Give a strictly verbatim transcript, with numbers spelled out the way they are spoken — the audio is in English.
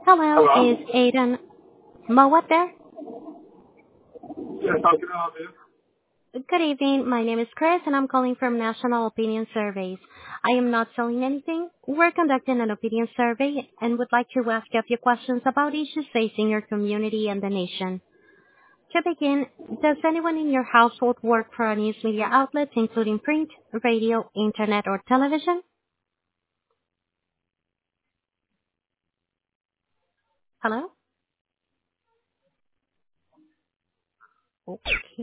Hello, is Hello? Aidan Mowat there? Yes, how can I help you? Good evening. My name is Chris, and I'm calling from National Opinion Surveys. I am not selling anything. We're conducting an opinion survey and would like to ask you a few questions about issues facing your community and the nation. To begin, does anyone in your household work for a news media outlet, including print, radio, internet, or television? Hello? Okay.